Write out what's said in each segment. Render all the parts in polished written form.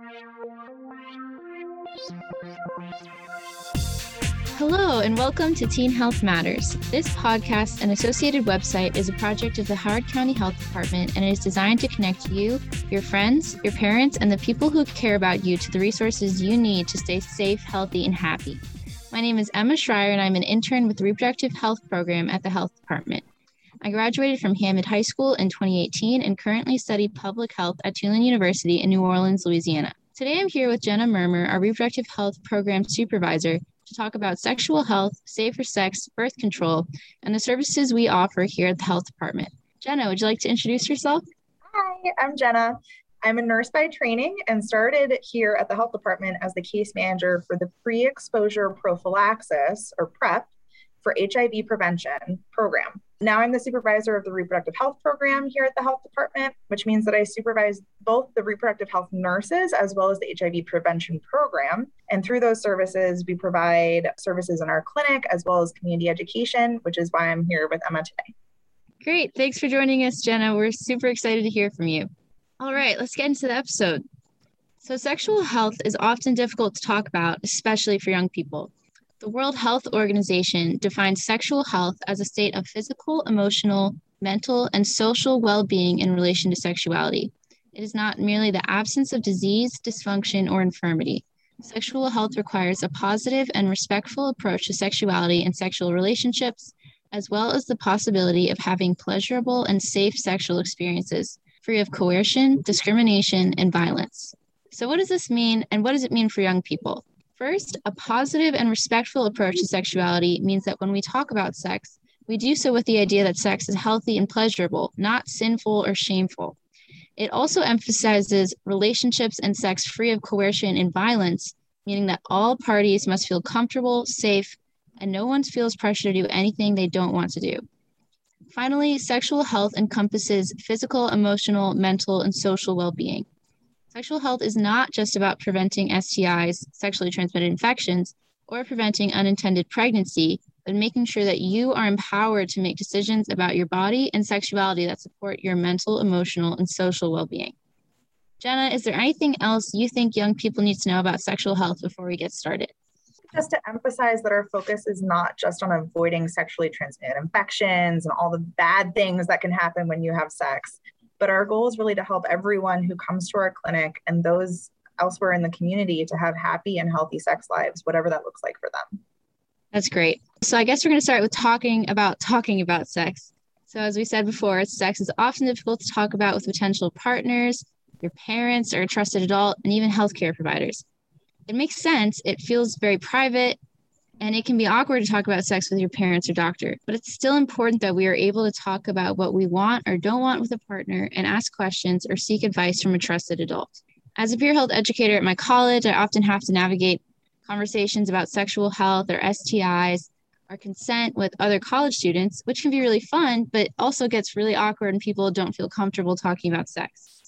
Hello, and welcome to Teen Health Matters. This podcast and associated website is a project of the Howard County Health Department and is designed to connect you, your friends, your parents, and the people who care about you to the resources you need to stay safe, healthy, and happy. My name is Emma Schreier, and I'm an intern with the Reproductive Health Program at the Health Department. I graduated from Hammond High School in 2018 and currently study public health at Tulane University in New Orleans, Louisiana. Today I'm here with Jenna Murmer, our Reproductive Health Program Supervisor, to talk about sexual health, safer sex, birth control, and the services we offer here at the Health Department. Jenna, would you like to introduce yourself? Hi, I'm Jenna. I'm a nurse by training and started here at the Health Department as the case manager for the pre-exposure prophylaxis, or PrEP, for HIV prevention program. Now I'm the supervisor of the reproductive health program here at the Health Department, which means that I supervise both the reproductive health nurses as well as the HIV prevention program. And through those services, we provide services in our clinic as well as community education, which is why I'm here with Emma today. Great. Thanks for joining us, Jenna. We're super excited to hear from you. All right, let's get into the episode. So sexual health is often difficult to talk about, especially for young people. The World Health Organization defines sexual health as a state of physical, emotional, mental, and social well-being in relation to sexuality. It is not merely the absence of disease, dysfunction, or infirmity. Sexual health requires a positive and respectful approach to sexuality and sexual relationships, as well as the possibility of having pleasurable and safe sexual experiences, free of coercion, discrimination, and violence. So what does this mean, and what does it mean for young people? First, a positive and respectful approach to sexuality means that when we talk about sex, we do so with the idea that sex is healthy and pleasurable, not sinful or shameful. It also emphasizes relationships and sex free of coercion and violence, meaning that all parties must feel comfortable, safe, and no one feels pressure to do anything they don't want to do. Finally, sexual health encompasses physical, emotional, mental, and social well-being. Sexual health is not just about preventing STIs, sexually transmitted infections, or preventing unintended pregnancy, but making sure that you are empowered to make decisions about your body and sexuality that support your mental, emotional, and social well-being. Jenna, is there anything else you think young people need to know about sexual health before we get started? Just to emphasize that our focus is not just on avoiding sexually transmitted infections and all the bad things that can happen when you have sex. But our goal is really to help everyone who comes to our clinic and those elsewhere in the community to have happy and healthy sex lives, whatever that looks like for them. That's great. So I guess we're going to start with talking about sex. So as we said before, sex is often difficult to talk about with potential partners, your parents, or a trusted adult, and even healthcare providers. It makes sense. It feels very private, and it can be awkward to talk about sex with your parents or doctor, but it's still important that we are able to talk about what we want or don't want with a partner and ask questions or seek advice from a trusted adult. As a peer health educator at my college, I often have to navigate conversations about sexual health or STIs or consent with other college students, which can be really fun, but also gets really awkward and people don't feel comfortable talking about sex.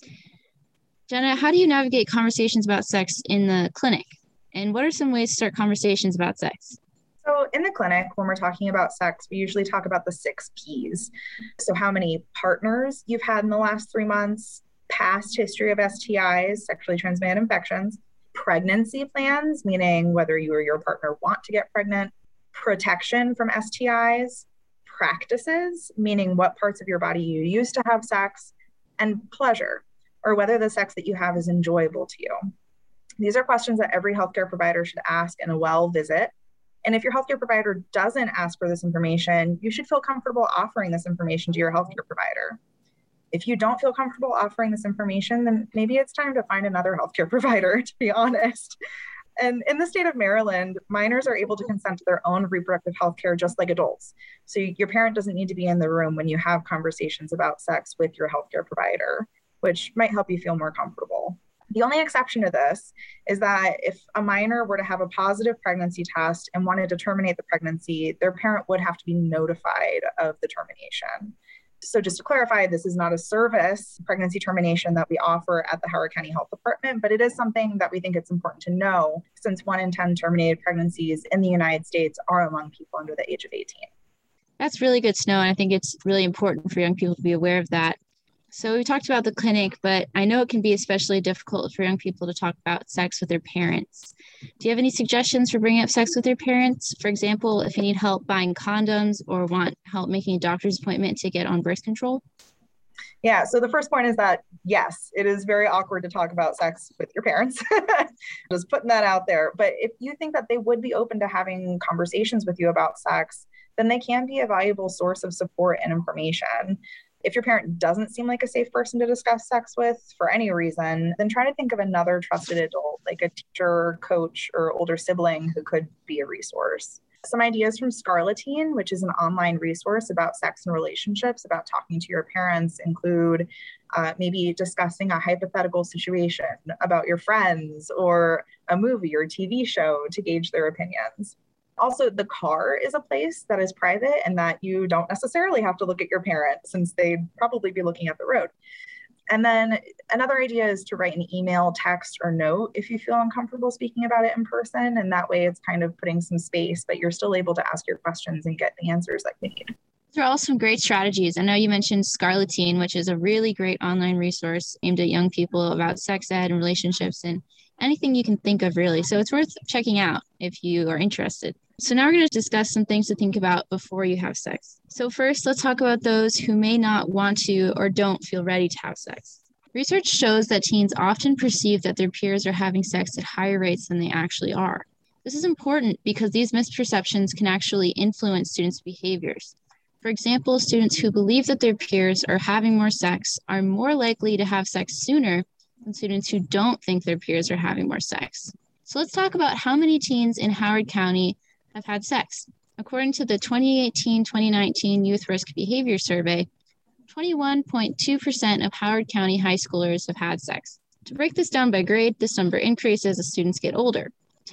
Jenna, how do you navigate conversations about sex in the clinic? And what are some ways to start conversations about sex? So in the clinic, when we're talking about sex, we usually talk about the 6 Ps. So how many partners you've had in the last 3 months, past history of STIs, sexually transmitted infections, pregnancy plans, meaning whether you or your partner want to get pregnant, protection from STIs, practices, meaning what parts of your body you use to have sex, and pleasure, or whether the sex that you have is enjoyable to you. These are questions that every healthcare provider should ask in a well visit. And if your healthcare provider doesn't ask for this information, you should feel comfortable offering this information to your healthcare provider. If you don't feel comfortable offering this information, then maybe it's time to find another healthcare provider, to be honest. And in the state of Maryland, minors are able to consent to their own reproductive health care just like adults. So your parent doesn't need to be in the room when you have conversations about sex with your healthcare provider, which might help you feel more comfortable. The only exception to this is that if a minor were to have a positive pregnancy test and wanted to terminate the pregnancy, their parent would have to be notified of the termination. So just to clarify, this is not a service pregnancy termination that we offer at the Howard County Health Department, but it is something that we think it's important to know since 1 in 10 terminated pregnancies in the United States are among people under the age of 18. That's really good to know. And I think it's really important for young people to be aware of that. So we talked about the clinic, but I know it can be especially difficult for young people to talk about sex with their parents. Do you have any suggestions for bringing up sex with your parents? For example, if you need help buying condoms or want help making a doctor's appointment to get on birth control? Yeah, so the first point is that yes, it is very awkward to talk about sex with your parents. Just putting that out there. But if you think that they would be open to having conversations with you about sex, then they can be a valuable source of support and information. If your parent doesn't seem like a safe person to discuss sex with for any reason, then try to think of another trusted adult, like a teacher, coach, or older sibling who could be a resource. Some ideas from Scarleteen, which is an online resource about sex and relationships, about talking to your parents, include maybe discussing a hypothetical situation about your friends or a movie or TV show to gauge their opinions. Also, the car is a place that is private and that you don't necessarily have to look at your parents since they'd probably be looking at the road. And then another idea is to write an email, text, or note if you feel uncomfortable speaking about it in person. And that way it's kind of putting some space, but you're still able to ask your questions and get the answers that you need. These are all some great strategies. I know you mentioned Scarleteen, which is a really great online resource aimed at young people about sex ed and relationships and anything you can think of, really. So it's worth checking out if you are interested. So now we're going to discuss some things to think about before you have sex. So first, let's talk about those who may not want to or don't feel ready to have sex. Research shows that teens often perceive that their peers are having sex at higher rates than they actually are. This is important because these misperceptions can actually influence students' behaviors. For example, students who believe that their peers are having more sex are more likely to have sex sooner than students who don't think their peers are having more sex. So let's talk about how many teens in Howard County have had sex. According to the 2018-2019 Youth Risk Behavior Survey, 21.2% of Howard County high schoolers have had sex. To break this down by grade, this number increases as students get older.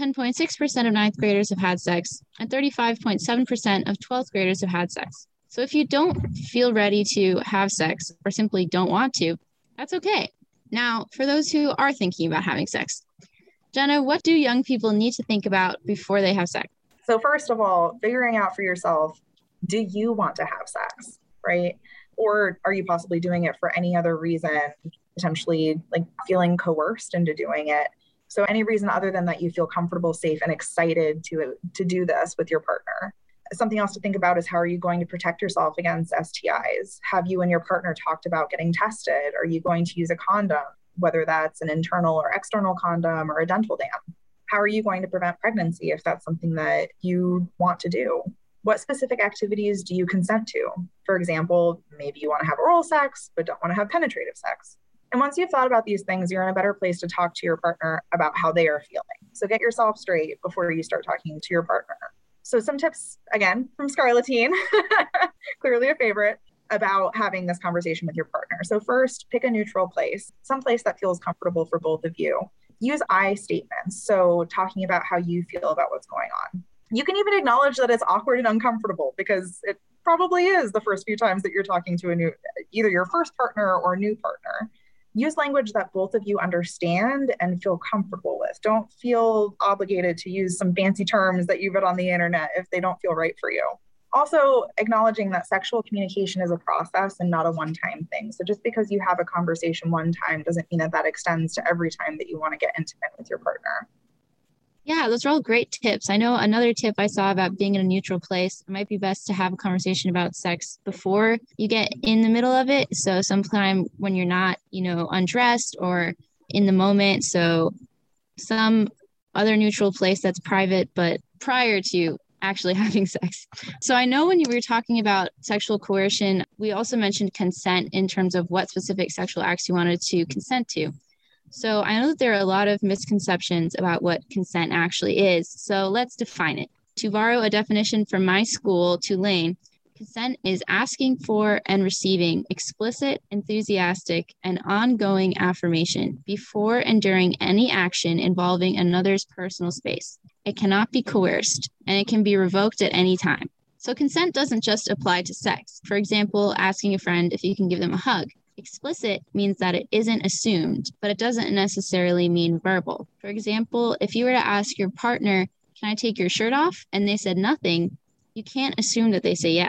10.6% of ninth graders have had sex, and 35.7% of 12th graders have had sex. So if you don't feel ready to have sex or simply don't want to, that's okay. Now, for those who are thinking about having sex, Jenna, what do young people need to think about before they have sex? So first of all, figuring out for yourself, do you want to have sex, right? Or are you possibly doing it for any other reason, potentially like feeling coerced into doing it? So any reason other than that you feel comfortable, safe, and excited to do this with your partner. Something else to think about is how are you going to protect yourself against STIs? Have you and your partner talked about getting tested? Are you going to use a condom, whether that's an internal or external condom or a dental dam? How are you going to prevent pregnancy if that's something that you want to do? What specific activities do you consent to? For example, maybe you want to have oral sex, but don't want to have penetrative sex. And once you've thought about these things, you're in a better place to talk to your partner about how they are feeling. So get yourself straight before you start talking to your partner. So some tips, again, from Scarleteen, clearly a favorite, about having this conversation with your partner. So first, pick a neutral place, some place that feels comfortable for both of you. Use I statements, so talking about how you feel about what's going on. You can even acknowledge that it's awkward and uncomfortable because it probably is the first few times that you're talking to either your first partner or new partner. Use language that both of you understand and feel comfortable with. Don't feel obligated to use some fancy terms that you've read on the internet if they don't feel right for you. Also, acknowledging that sexual communication is a process and not a one-time thing. So just because you have a conversation one time doesn't mean that extends to every time that you want to get intimate with your partner. Yeah, those are all great tips. I know another tip I saw about being in a neutral place, it might be best to have a conversation about sex before you get in the middle of it. So sometime when you're not, undressed or in the moment. So some other neutral place that's private, but prior to actually having sex. So I know when you were talking about sexual coercion, we also mentioned consent in terms of what specific sexual acts you wanted to consent to. So I know that there are a lot of misconceptions about what consent actually is. So let's define it. To borrow a definition from my school, Tulane, consent is asking for and receiving explicit, enthusiastic, and ongoing affirmation before and during any action involving another's personal space. It cannot be coerced, and it can be revoked at any time. So consent doesn't just apply to sex. For example, asking a friend if you can give them a hug. Explicit means that it isn't assumed, but it doesn't necessarily mean verbal. For example, if you were to ask your partner, "Can I take your shirt off?" and they said nothing, you can't assume that they say yes.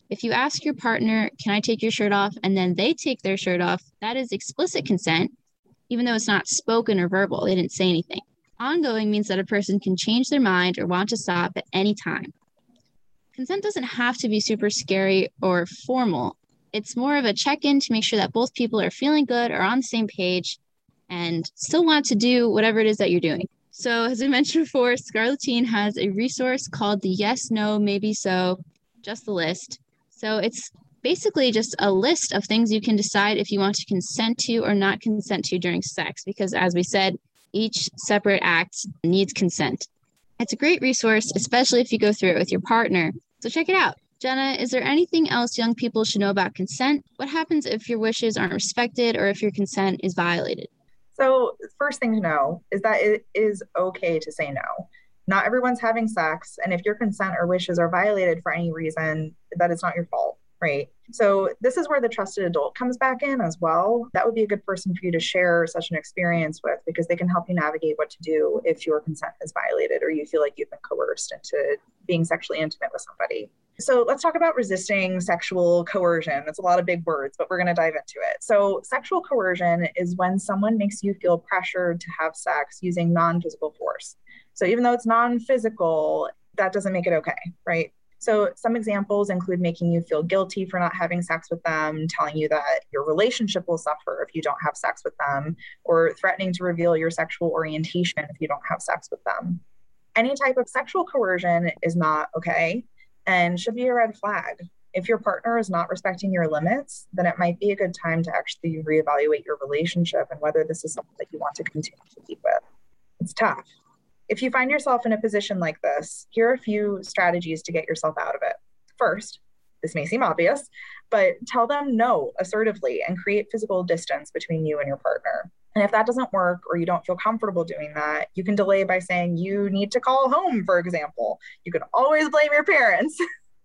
If you ask your partner, can I take your shirt off? And then they take their shirt off, that is explicit consent, even though it's not spoken or verbal. They didn't say anything. Ongoing means that a person can change their mind or want to stop at any time. Consent doesn't have to be super scary or formal. It's more of a check-in to make sure that both people are feeling good or on the same page and still want to do whatever it is that you're doing. So as I mentioned before, Scarlettine has a resource called the Yes, No, Maybe So, Just the List. So it's basically just a list of things you can decide if you want to consent to or not consent to during sex, because as we said, each separate act needs consent. It's a great resource, especially if you go through it with your partner. So check it out. Jenna, is there anything else young people should know about consent? What happens if your wishes aren't respected or if your consent is violated? So first thing to know is that it is okay to say no. Not everyone's having sex, and if your consent or wishes are violated for any reason, that is not your fault, right? So this is where the trusted adult comes back in as well. That would be a good person for you to share such an experience with, because they can help you navigate what to do if your consent is violated or you feel like you've been coerced into being sexually intimate with somebody. So let's talk about resisting sexual coercion. It's a lot of big words, but we're going to dive into it. So sexual coercion is when someone makes you feel pressured to have sex using non-physical force. So even though it's non-physical, that doesn't make it okay, right? So some examples include making you feel guilty for not having sex with them, telling you that your relationship will suffer if you don't have sex with them, or threatening to reveal your sexual orientation if you don't have sex with them. Any type of sexual coercion is not okay and should be a red flag. If your partner is not respecting your limits, then it might be a good time to actually reevaluate your relationship and whether this is something that you want to continue to keep with. It's tough. If you find yourself in a position like this, here are a few strategies to get yourself out of it. First, this may seem obvious, but tell them no assertively and create physical distance between you and your partner. And if that doesn't work or you don't feel comfortable doing that, you can delay by saying you need to call home, for example. You can always blame your parents.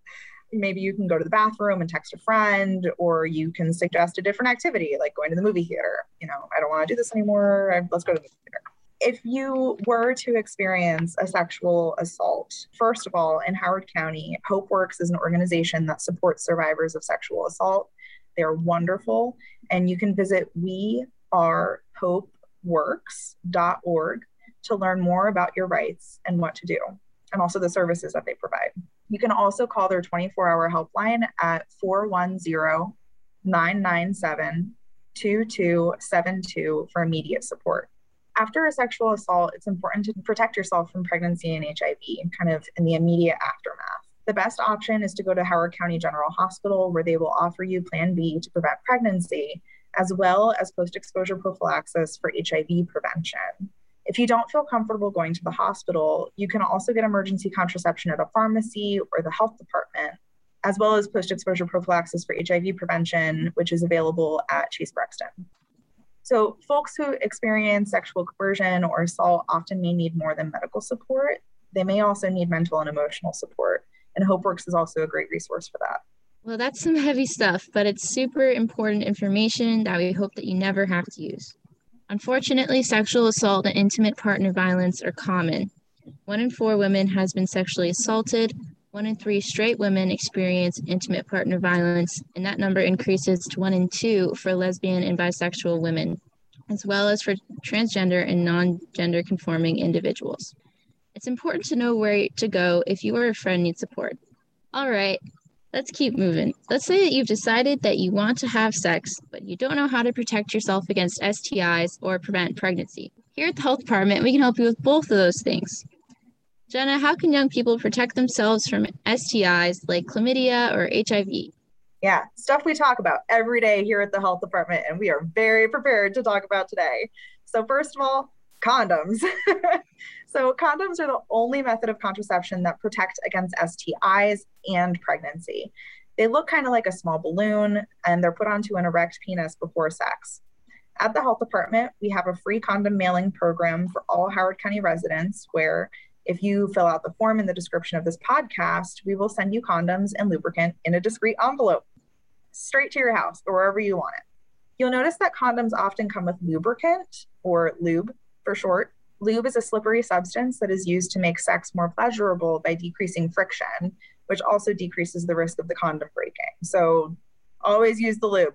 Maybe you can go to the bathroom and text a friend, or you can suggest a different activity like going to the movie theater. I don't want to do this anymore. Let's go to the movie theater. If you were to experience a sexual assault, first of all, in Howard County, HopeWorks is an organization that supports survivors of sexual assault. They're wonderful, and you can visit wearehopeworks.org to learn more about your rights and what to do, and also the services that they provide. You can also call their 24-hour helpline at 410-997-2272 for immediate support. After a sexual assault, it's important to protect yourself from pregnancy and HIV, kind of in the immediate aftermath. The best option is to go to Howard County General Hospital, where they will offer you Plan B to prevent pregnancy, as well as post-exposure prophylaxis for HIV prevention. If you don't feel comfortable going to the hospital, you can also get emergency contraception at a pharmacy or the health department, as well as post-exposure prophylaxis for HIV prevention, which is available at Chase Brexton. So folks who experience sexual coercion or assault often may need more than medical support. They may also need mental and emotional support. And HopeWorks is also a great resource for that. Well, that's some heavy stuff, but it's super important information that we hope that you never have to use. Unfortunately, sexual assault and intimate partner violence are common. 1 in 4 women has been sexually assaulted. 1 in 3 straight women experience intimate partner violence, and that number increases to 1 in 2 for lesbian and bisexual women, as well as for transgender and non-gender conforming individuals. It's important to know where to go if you or a friend needs support. All right, let's keep moving. Let's say that you've decided that you want to have sex, but you don't know how to protect yourself against STIs or prevent pregnancy. Here at the health department, we can help you with both of those things. Jenna, how can young people protect themselves from STIs like chlamydia or HIV? Yeah, stuff we talk about every day here at the health department, and we are very prepared to talk about today. So first of all, condoms. So condoms are the only method of contraception that protect against STIs and pregnancy. They look kind of like a small balloon, and they're put onto an erect penis before sex. At the health department, we have a free condom mailing program for all Howard County residents where if you fill out the form in the description of this podcast, we will send you condoms and lubricant in a discreet envelope straight to your house or wherever you want it. You'll notice that condoms often come with lubricant, or lube for short. Lube is a slippery substance that is used to make sex more pleasurable by decreasing friction, which also decreases the risk of the condom breaking. So always use the lube,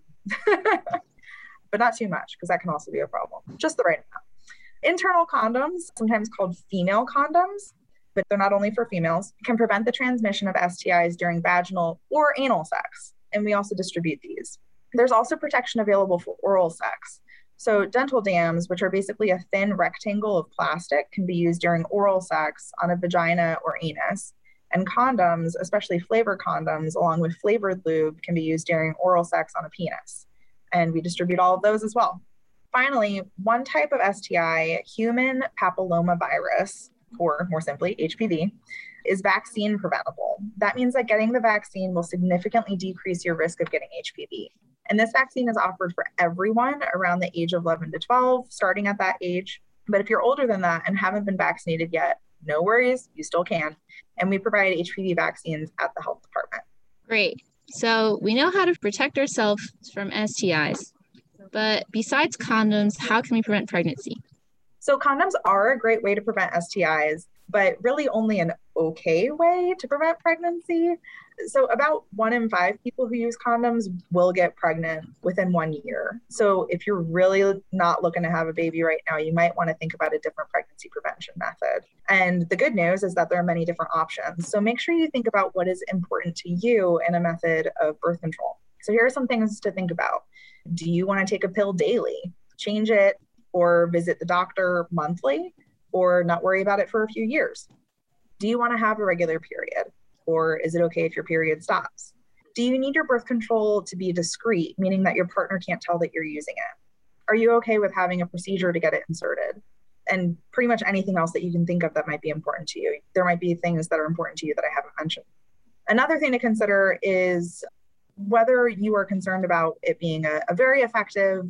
but not too much because that can also be a problem. Just the right amount. Internal condoms, sometimes called female condoms, but they're not only for females, can prevent the transmission of STIs during vaginal or anal sex. And we also distribute these. There's also protection available for oral sex. So dental dams, which are basically a thin rectangle of plastic, can be used during oral sex on a vagina or anus. And condoms, especially flavor condoms, along with flavored lube, can be used during oral sex on a penis. And we distribute all of those as well. Finally, one type of STI, human papillomavirus, or more simply, HPV, is vaccine preventable. That means that getting the vaccine will significantly decrease your risk of getting HPV. And this vaccine is offered for everyone around the age of 11 to 12, starting at that age. But if you're older than that and haven't been vaccinated yet, no worries, you still can. And we provide HPV vaccines at the health department. Great. So we know how to protect ourselves from STIs. But besides condoms, how can we prevent pregnancy? So condoms are a great way to prevent STIs, but really only an okay way to prevent pregnancy. So about 1 in 5 people who use condoms will get pregnant within 1 year. So if you're really not looking to have a baby right now, you might want to think about a different pregnancy prevention method. And the good news is that there are many different options. So make sure you think about what is important to you in a method of birth control. So here are some things to think about. Do you want to take a pill daily, change it, or visit the doctor monthly, or not worry about it for a few years? Do you want to have a regular period, or is it okay if your period stops? Do you need your birth control to be discreet, meaning that your partner can't tell that you're using it? Are you okay with having a procedure to get it inserted? And pretty much anything else that you can think of that might be important to you. There might be things that are important to you that I haven't mentioned. Another thing to consider is whether you are concerned about it being a very effective,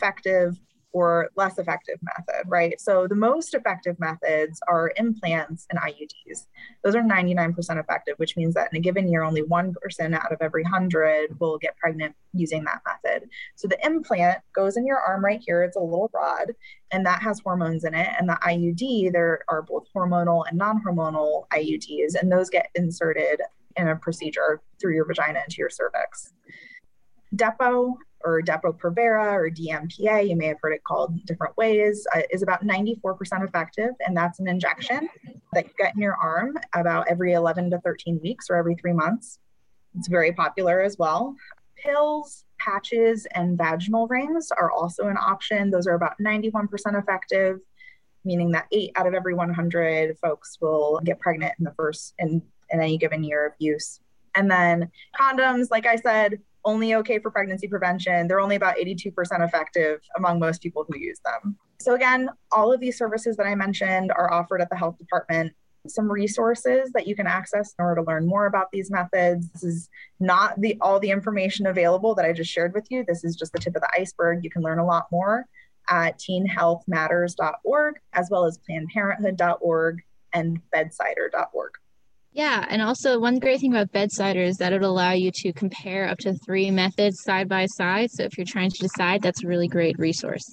or less effective method, right? So the most effective methods are implants and IUDs. Those are 99% effective, which means that in a given year, only 1% out of every 100 will get pregnant using that method. So the implant goes in your arm right here. It's a little rod, and that has hormones in it. And the IUD, there are both hormonal and non-hormonal IUDs, and those get inserted in a procedure through your vagina into your cervix. Depo or Depo-Provera or DMPA, you may have heard it called different ways, is about 94% effective. And that's an injection that you get in your arm about every 11 to 13 weeks or every 3 months. It's very popular as well. Pills, patches, and vaginal rings are also an option. Those are about 91% effective, meaning that 8 out of every 100 folks will get pregnant in any given year of use. And then condoms, like I said, only okay for pregnancy prevention. They're only about 82% effective among most people who use them. So again, all of these services that I mentioned are offered at the health department. Some resources that you can access in order to learn more about these methods. This is not all the information available that I just shared with you. This is just the tip of the iceberg. You can learn a lot more at teenhealthmatters.org, as well as plannedparenthood.org and bedsider.org. Yeah, and also one great thing about Bedsider is that it'll allow you to compare up to 3 methods side by side. So if you're trying to decide, that's a really great resource.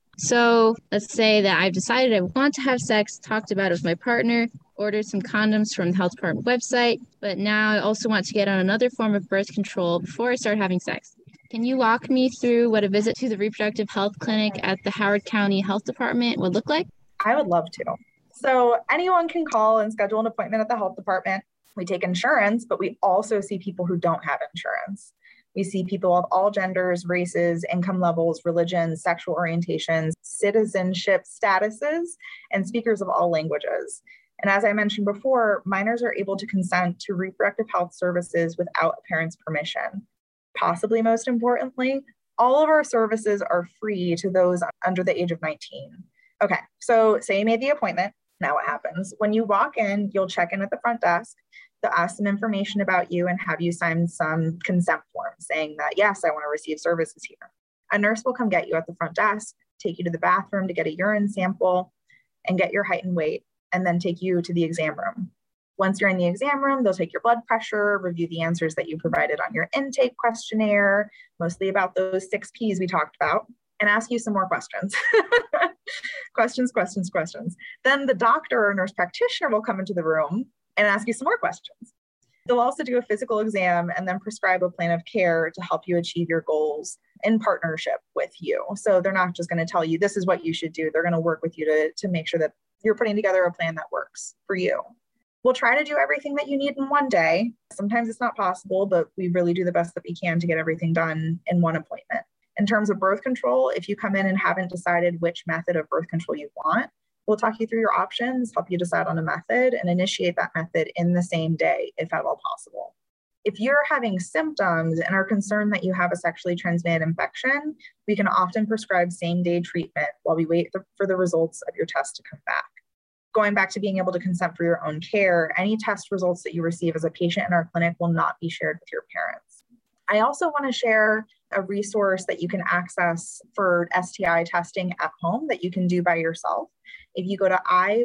So let's say that I've decided I want to have sex, talked about it with my partner, ordered some condoms from the health department website, but now I also want to get on another form of birth control before I start having sex. Can you walk me through what a visit to the reproductive health clinic at the Howard County Health Department would look like? I would love to. So anyone can call and schedule an appointment at the health department. We take insurance, but we also see people who don't have insurance. We see people of all genders, races, income levels, religions, sexual orientations, citizenship statuses, and speakers of all languages. And as I mentioned before, minors are able to consent to reproductive health services without a parent's permission. Possibly most importantly, all of our services are free to those under the age of 19. Okay, so say you made the appointment. Now what happens? When you walk in, you'll check in at the front desk. They'll ask some information about you and have you sign some consent form saying that, yes, I want to receive services here. A nurse will come get you at the front desk, take you to the bathroom to get a urine sample and get your height and weight, and then take you to the exam room. Once you're in the exam room, they'll take your blood pressure, review the answers that you provided on your intake questionnaire, mostly about those 6 Ps we talked about, and ask you some more questions. Questions. Then the doctor or nurse practitioner will come into the room and ask you some more questions. They'll also do a physical exam and then prescribe a plan of care to help you achieve your goals in partnership with you. So they're not just going to tell you this is what you should do. They're going to work with you to make sure that you're putting together a plan that works for you. We'll try to do everything that you need in one day. Sometimes it's not possible, but we really do the best that we can to get everything done in one appointment. In terms of birth control, if you come in and haven't decided which method of birth control you want, we'll talk you through your options, help you decide on a method, and initiate that method in the same day, if at all possible. If you're having symptoms and are concerned that you have a sexually transmitted infection, we can often prescribe same-day treatment while we wait for the results of your test to come back. Going back to being able to consent for your own care, any test results that you receive as a patient in our clinic will not be shared with your parents. I also want to share a resource that you can access for STI testing at home that you can do by yourself. If you go to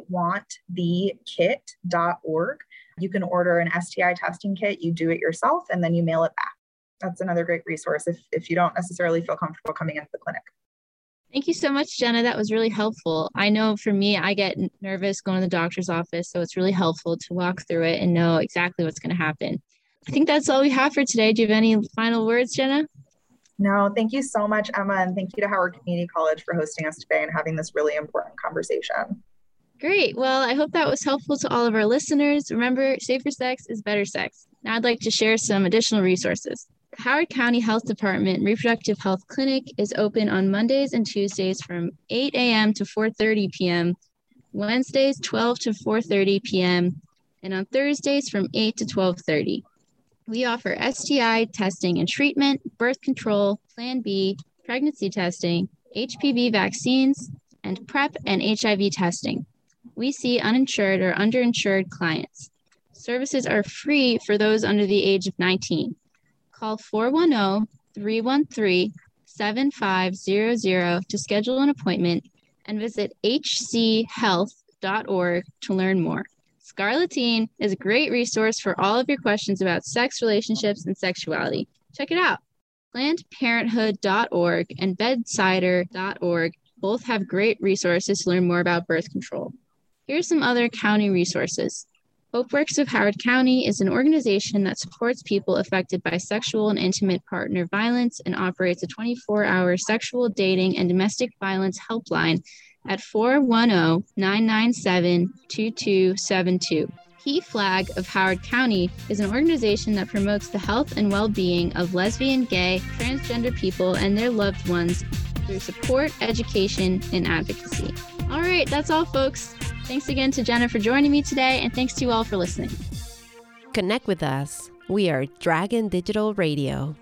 iwantthethe.org, you can order an STI testing kit, you do it yourself, and then you mail it back. That's another great resource if you don't necessarily feel comfortable coming into the clinic. Thank you so much, Jenna. That was really helpful. I know for me, I get nervous going to the doctor's office, so it's really helpful to walk through it and know exactly what's going to happen. I think that's all we have for today. Do you have any final words, Jenna? No, thank you so much, Emma, and thank you to Howard Community College for hosting us today and having this really important conversation. Great. Well, I hope that was helpful to all of our listeners. Remember, safer sex is better sex. Now I'd like to share some additional resources. The Howard County Health Department Reproductive Health Clinic is open on Mondays and Tuesdays from 8 a.m. to 4:30 p.m., Wednesdays 12 to 4:30 p.m., and on Thursdays from 8 to 12:30. We offer STI testing and treatment, birth control, Plan B, pregnancy testing, HPV vaccines, and PrEP and HIV testing. We see uninsured or underinsured clients. Services are free for those under the age of 19. Call 410-313-7500 to schedule an appointment and visit hchealth.org to learn more. Scarleteen is a great resource for all of your questions about sex, relationships, and sexuality. Check it out. PlannedParenthood.org and Bedsider.org both have great resources to learn more about birth control. Here's some other county resources. Hope Works of Howard County is an organization that supports people affected by sexual and intimate partner violence and operates a 24-hour sexual, dating, and domestic violence helpline at 410-997-2272. PFLAG of Howard County is an organization that promotes the health and well-being of lesbian, gay, transgender people and their loved ones through support, education, and advocacy. All right, that's all, folks. Thanks again to Jenna for joining me today, and thanks to you all for listening. Connect with us. We are Dragon Digital Radio.